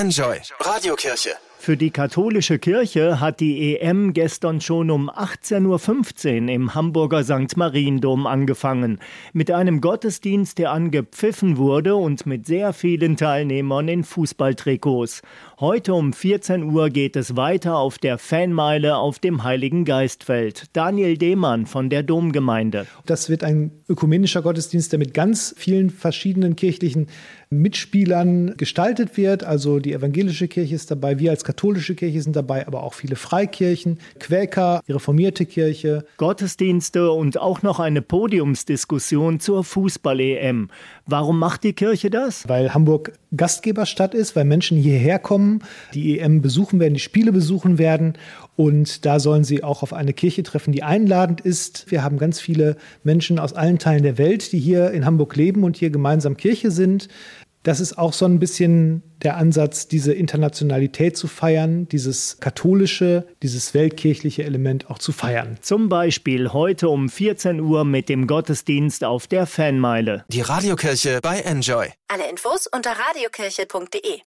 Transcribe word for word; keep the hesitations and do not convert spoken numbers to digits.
Enjoy Radiokirche. Für die katholische Kirche hat die E M gestern schon um achtzehn Uhr fünfzehn im Hamburger Sankt Mariendom angefangen. Mit einem Gottesdienst, der angepfiffen wurde und mit sehr vielen Teilnehmern in Fußballtrikots. Heute um vierzehn Uhr geht es weiter auf der Fanmeile auf dem Heiligen Geistfeld. Daniel Demann von der Domgemeinde. Das wird ein ökumenischer Gottesdienst, der mit ganz vielen verschiedenen kirchlichen Mitspielern gestaltet wird. Also die evangelische Kirche ist dabei, wir als katholische Kirche sind dabei, aber auch viele Freikirchen, Quäker, die reformierte Kirche. Gottesdienste und auch noch eine Podiumsdiskussion zur Fußball-E M. Warum macht die Kirche das? Weil Hamburg Gastgeberstadt ist, weil Menschen hierher kommen, die E M besuchen werden, die Spiele besuchen werden. Und da sollen sie auch auf eine Kirche treffen, die einladend ist. Wir haben ganz viele Menschen aus allen Teilen der Welt, die hier in Hamburg leben und hier gemeinsam Kirche sind. Das ist auch so ein bisschen der Ansatz, diese Internationalität zu feiern, dieses katholische, dieses weltkirchliche Element auch zu feiern. Zum Beispiel heute um vierzehn Uhr mit dem Gottesdienst auf der Fanmeile. Die Radiokirche bei Enjoy. Alle Infos unter radiokirche punkt de.